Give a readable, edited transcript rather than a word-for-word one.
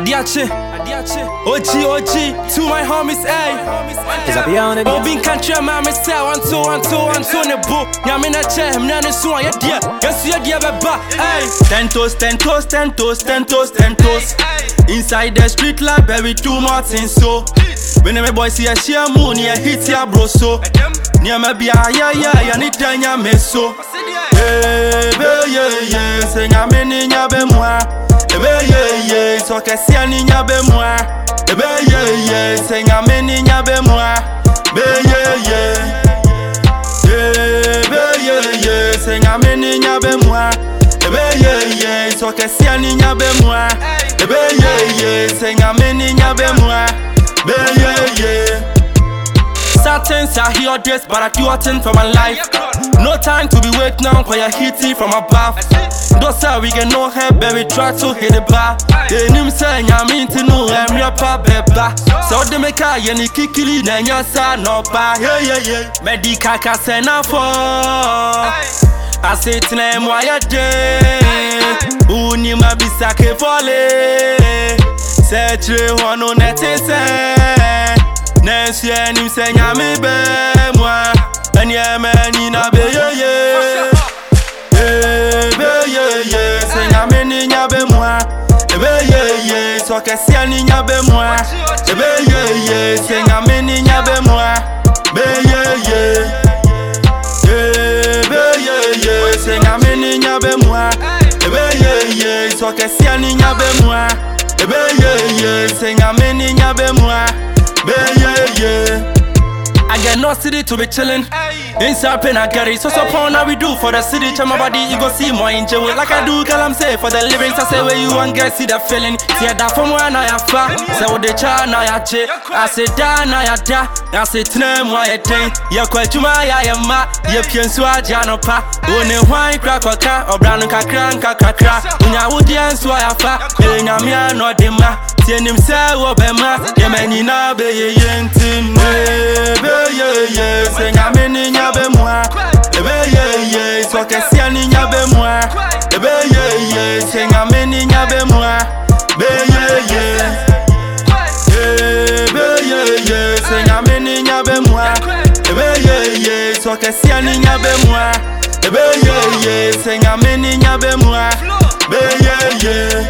Adiache, OG, to my homies, ayy. Obin country, man, Mr. 1 2 1 2 1 2 ne book. Yamina chair, Nana Swan, ya dear. Yes, you dear, baba, ayy. 10 toes. Inside the street like berry 2 Martin so. When my boy see a share money, I hit ya bro so. Near me be ya need ya meso. Yeah, sing a mini ya be moi. Yeah, so que si a niña be moi. Yeah, sing a mini ya be moi. Yeah, sing a mini ya be moi. Yeah, so que si a niña be moi. Yeah, sing a mini ya be moi. Yeah. Certain I hear this, but I do a thing for my life. No time to be waiting on for your heaty from above. Don't say we get no help, baby, try to hit the bar. They name saying I mean to know I'm your papa. So they make a yenny kikili, then your son no pa. Yeah. Medica Cassena for I say to name why a day. Unima bisake fole. Set you one on that Nancy and him saying I'm a be moi. And yeah, man, in a be yeah. Saying I'm in ya be moi. Yeah, so que si a niña be moi. Yeah, saying I'm in ya be moi. Yeah, saying I'm in ya be moi. Yeah, so que si a niña be moi. Yeah, saying I'm in ya be moi. Yeah. I get no city to be chillin'. Inside pen I get it. So upon how we do for the city. Tell my body you go see more in jail. Like I do, girl, I'm safe for the lyrics. I say where you want get see the feeling. See that from where I have far. Say what they try now ya che. I say da now ya da. I say tnem why you think. Ya quite to my I am ma. Ya pian swa jano pa. One wine crack or car or brown kakran kakra. Unya woodian swa ya fa. Enya me no de ma. Tien him say wo be ma. Ye many na be ye yentim. Yeah, sing a mini ya be moi. Yeah, so que si a niña be moi. Yeah, sing a mini ya be moi. Yeah, sing a mini ya be moi. Yeah, so que si a niña be moi. Yeah, sing a mini ya be moi. Yeah.